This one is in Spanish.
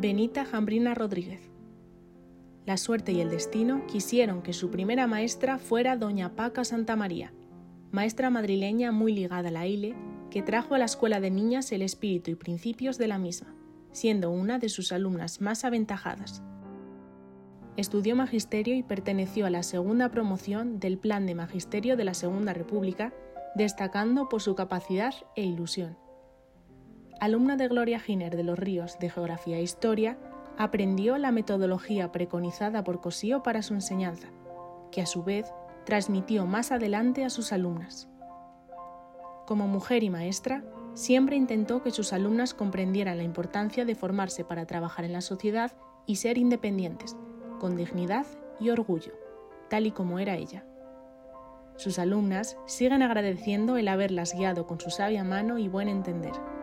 Benita Jambrina Rodríguez. La suerte y el destino quisieron que su primera maestra fuera doña Paca Santamaría, maestra madrileña muy ligada a la ILE, que trajo a la escuela de niñas el espíritu y principios de la misma, siendo una de sus alumnas más aventajadas. Estudió magisterio y perteneció a la segunda promoción del Plan de Magisterio de la Segunda República, destacando por su capacidad e ilusión. Alumna de Gloria Giner de los Ríos de Geografía e Historia, aprendió la metodología preconizada por Cosío para su enseñanza, que a su vez transmitió más adelante a sus alumnas. Como mujer y maestra, siempre intentó que sus alumnas comprendieran la importancia de formarse para trabajar en la sociedad y ser independientes, con dignidad y orgullo, tal y como era ella. Sus alumnas siguen agradeciendo el haberlas guiado con su sabia mano y buen entender.